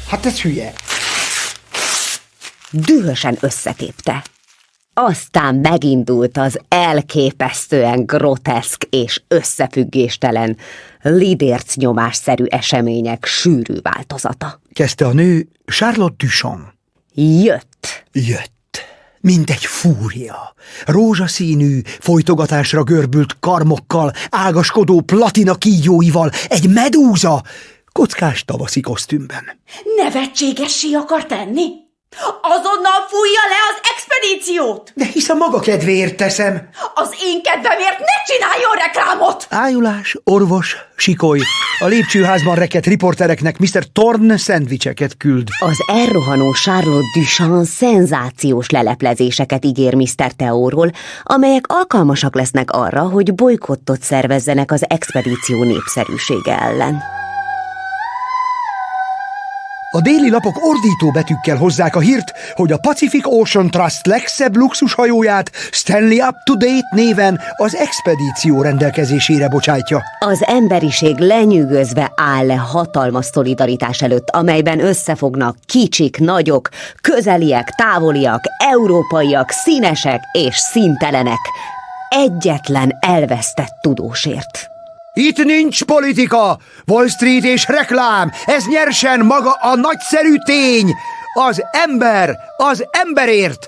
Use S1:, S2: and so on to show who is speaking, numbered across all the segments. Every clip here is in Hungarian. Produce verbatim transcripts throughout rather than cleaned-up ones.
S1: Hát ez hülye.
S2: Dühösen összetépte. Aztán megindult az elképesztően groteszk és összefüggéstelen, lidércnyomásszerű események sűrű változata.
S1: Kezdte a nő Charlotte Duchamp.
S2: Jött.
S1: Jött. Mint egy fúria. Rózsaszínű, folytogatásra görbült karmokkal, ágaskodó platina kígyóival, egy medúza, kockás tavaszi kosztümben.
S3: Nevetségessé akar tenni? Azonnal fújja le az expedíciót!
S1: De hisz a maga kedvéért teszem.
S3: Az én kedvemért ne csináljon reklámot!
S1: Ájulás, orvos, sikoly. A lépcsőházban rekedt riportereknek miszter Thorne szendvicseket küld.
S2: Az elrohanó Charlotte Duchamp szenzációs leleplezéseket ígér miszter Theóról, amelyek alkalmasak lesznek arra, hogy bolykottot szervezzenek az expedíció népszerűsége ellen.
S1: A déli lapok ordító betűkkel hozzák a hírt, hogy a Pacific Ocean Trust legszebb luxushajóját Stanley Up to Date néven az expedíció rendelkezésére bocsátja.
S2: Az emberiség lenyűgözve áll le hatalmas szolidaritás előtt, amelyben összefognak kicsik, nagyok, közeliek, távoliak, európaiak, színesek és színtelenek. Egyetlen elvesztett tudósért.
S1: Itt nincs politika, Wall Street és reklám, ez nyersen maga a nagyszerű tény, az ember, az emberért,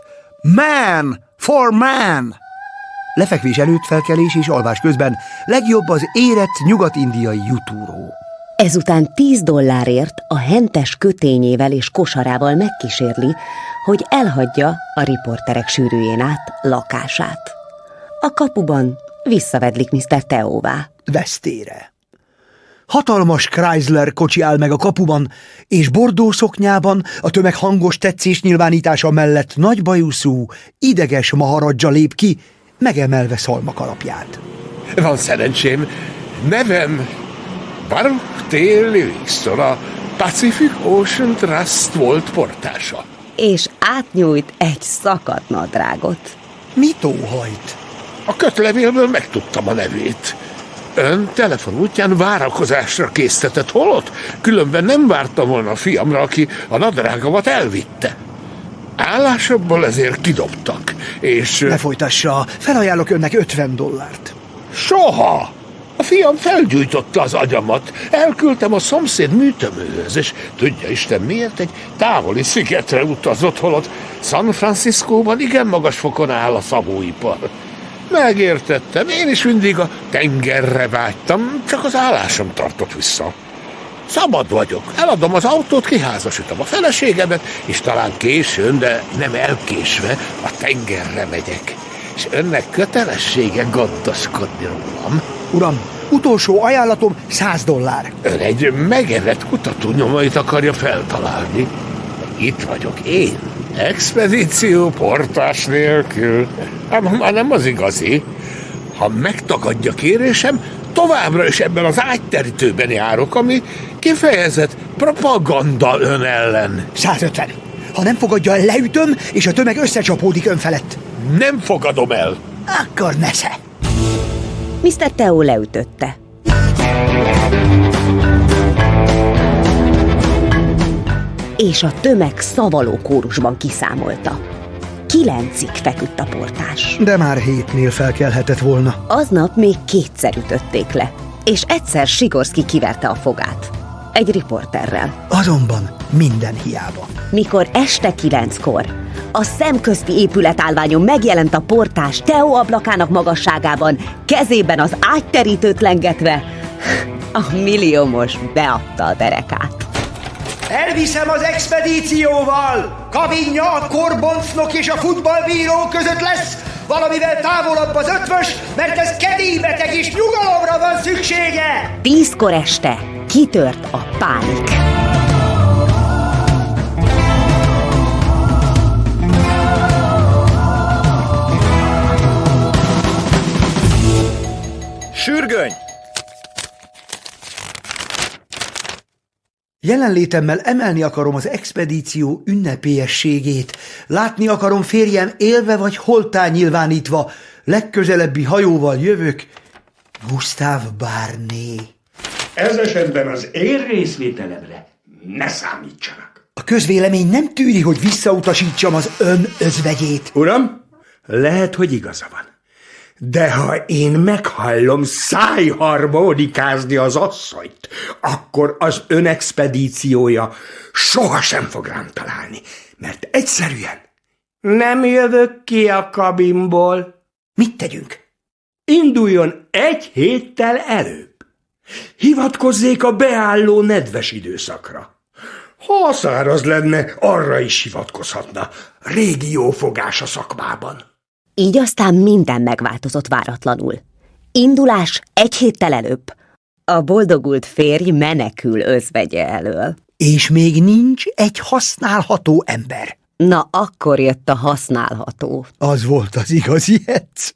S1: man for man. Lefekvés előtt, felkelés és alvás közben legjobb az érett nyugat-indiai jutúró.
S2: Ezután tíz dollárért a hentes kötényével és kosarával megkísérli, hogy elhagyja a riporterek sűrűjén át lakását. A kapuban visszavedlik miszter Theóvá.
S1: Vesztére. Hatalmas Chrysler kocsi áll meg a kapuban, és bordó szoknyában a tömeg hangos tetszés nyilvánítása mellett nagy bajuszú, ideges maharadzsa lép ki, megemelve szalmakalapját.
S4: Van szerencsém, nevem Baruch T. Livingston, a Pacific Ocean Trust volt portása.
S2: És átnyújt egy szakadt nadrágot.
S1: Mit óhajt?
S4: A kötlevélből megtudtam a nevét. Ön telefon útján várakozásra késztetett, holott különben nem vártam volna a fiamra, aki a nadrágomat elvitte. Állásomból ezért kidobtak, és...
S1: Ne folytassa, felajánlok önnek ötven dollárt.
S4: Soha! A fiam felgyújtotta az agyamat, elküldtem a szomszéd műtömőhöz, és tudja Isten miért, egy távoli szigetre utazott, holott San Franciscóban igen magas fokon áll a szabóipar. Megértettem, én is mindig a tengerre vágytam, csak az állásom tartott vissza. Szabad vagyok, eladom az autót, kiházasítom a feleségemet, és talán későn, de nem elkésve a tengerre megyek. És önnek kötelessége gondoskodni rólam.
S1: Uram, utolsó ajánlatom száz dollár.
S4: Ön egy megevett kutató nyomait akarja feltalálni. Itt vagyok én. Expedíció portás nélkül. Ám már nem az igazi. Ha megtagadja kérésem, továbbra is ebben az ágyterítőben járok, ami kifejezett propaganda ön ellen.
S1: százötven. Ha nem fogadja el, leütöm, és a tömeg összecsapódik ön felett.
S4: Nem fogadom el.
S1: Akkor nesze.
S2: miszter Theo leütötte. És a tömeg szavaló kórusban kiszámolta. Kilencig feküdt a portás.
S1: De már hétnél felkelhetett volna.
S2: Aznap még kétszer ütötték le, és egyszer Sigorszky kiverte a fogát. Egy riporterrel.
S1: Azonban minden hiába.
S2: Mikor este kilenckor a szemközti épületállványon megjelent a portás Theo ablakának magasságában, kezében az ágyterítőt lengetve, a milliómos beadta a derekát.
S1: Elviszem az expedícióval! Kabinja a korboncnok és a futballbíró között lesz, valamivel távolabb az ötvös, mert ez kedélybeteg és nyugalomra van szüksége!
S2: Tízkor este kitört a pánik.
S5: Sürgöny!
S1: Jelenlétemmel emelni akarom az expedíció ünnepélyességét. Látni akarom férjem élve vagy holttá nyilvánítva. Legközelebbi hajóval jövök. Gustave Barné.
S6: Ez esetben az én részvételemre
S5: ne számítsanak.
S1: A közvélemény nem tűri, hogy visszautasítsam az ön özvegyét.
S5: Uram, lehet, hogy igaza van. De ha én meghallom szájharmonikázni az asszonyt, akkor az ön expedíciója sohasem fog rám találni, mert egyszerűen nem jövök ki a kabinból.
S1: Mit tegyünk?
S5: Induljon egy héttel előbb. Hivatkozzék a beálló nedves időszakra. Ha száraz lenne, arra is hivatkozhatna. Régi jófogás a szakmában.
S2: Így aztán minden megváltozott váratlanul. Indulás egy héttel előbb. A boldogult férj menekül özvegye elől.
S1: És még nincs egy használható ember.
S2: Na, akkor jött a használható.
S1: Az volt az igazi hetsz.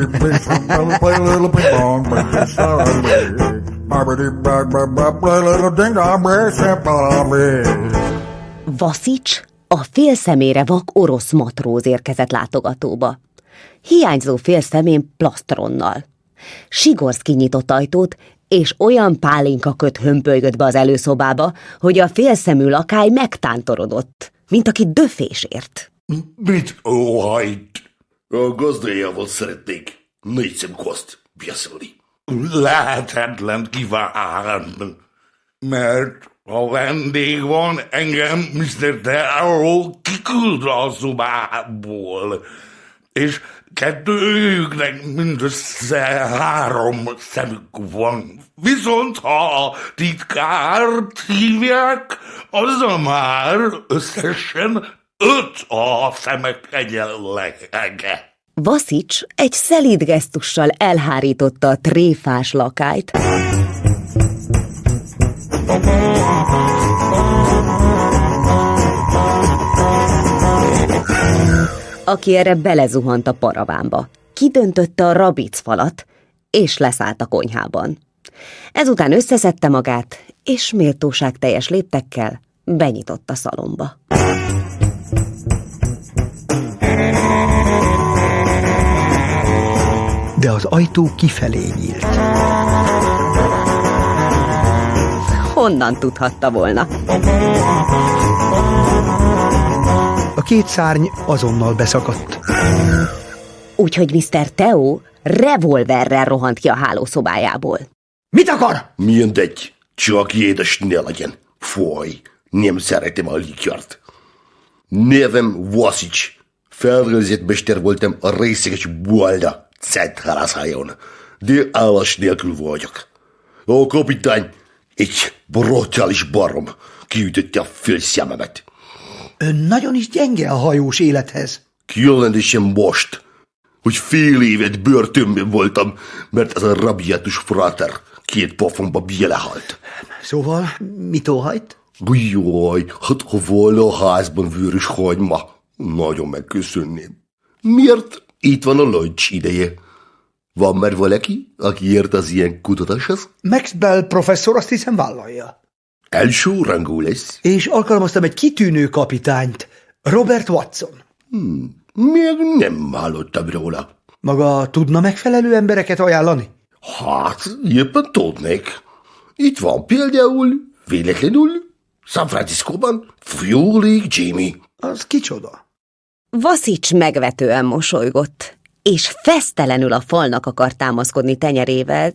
S2: Vaszics, a fél szemére vak orosz matróz érkezett látogatóba. Hiányzó fél szemén plastronnal. Sigorszki nyitott ajtót, és olyan pálinka köt hömpölygött be az előszobába, hogy a félszemű lakály megtántorodott, mint aki döfésért.
S6: Mit óhajt? A gazdájával szeretnék négy szemkoszt beszélni. Lehetetlen kíván, mert ha vendég van, engem miszter Darrow kiküld a szobából, és kettőjüknek mindössze három szemük van. Viszont ha a titkárt hívják, azzal már összesen öt a szemek egyenlege.
S2: Vaszics egy szelíd gesztussal elhárította a tréfás lakályt, aki erre belezuhant a paravánba. Kidöntötte a rabicfalat, és leszállt a konyhában. Ezután összeszedte magát, és méltóságteljes léptekkel benyitott a szalomba.
S1: De az ajtó kifelé nyílt.
S2: Honnan tudhatta volna?
S1: A két szárny azonnal beszakadt.
S2: Úgyhogy miszter Theo revolverrel rohant ki a hálószobájából.
S1: Mit akar?
S6: Mindegy, csak édes ne legyen. Foj, nem szeretem a likört. Nevem Vaszics. Felrőzétmester voltam a részeges Bualda centrálászájon, de állás nélkül vagyok. A kapitány egy brutális barom kiütötte a félszememet.
S1: Ön nagyon is gyenge a hajós élethez.
S6: Különösen most, hogy fél évet börtönben voltam, mert ez a rabiátus fráter két pofonba belehalt.
S1: Szóval mit óhajt?
S6: Jaj, hát ha volna a házban vörös hagyma, nagyon megköszönném. Miért? Itt van a lunch ideje. Van már valaki, aki ért az ilyen kutatáshoz?
S1: Max Bell professzor azt hiszem vállalja.
S6: Első rangú lesz.
S1: És alkalmaztam egy kitűnő kapitányt, Robert Watson.
S6: Hmm, még nem hallottam róla.
S1: Maga tudna megfelelő embereket ajánlani?
S6: Hát, éppen tudnék. Itt van például, véletlenül, San Franciscóban, Fjólék Jimmy.
S1: Az kicsoda?
S2: Vaszics megvetően mosolygott, és fesztelenül a falnak akar támaszkodni tenyerével.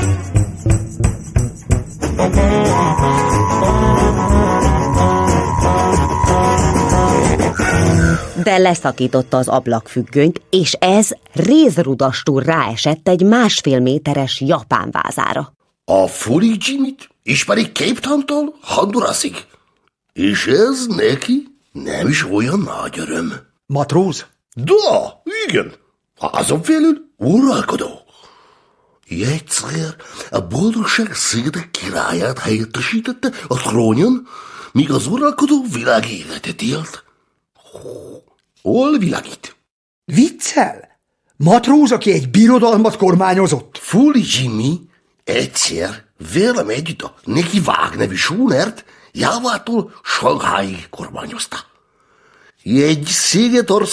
S2: De leszakította az ablakfüggönyt, és ez rézrudastul ráesett egy másfél méteres japán vázára.
S6: A Fjólék Jimmyt ismerik Cape Towntól Hondurasig. És ez neki nem is olyan nagy öröm.
S1: Matróz?
S6: Da, igen. Azon felül uralkodó. Egyszer a boldogság széde királyát helyettesítette a trónyon, míg az uralkodó világéletet élt. Hol világít?
S1: Viccel? Matróz, aki egy birodalmat kormányozott?
S6: Fjólék Jimmy egyszer velem együtt a Neki Vág nevű sónert Jávától Sangháig kormányozta. Egy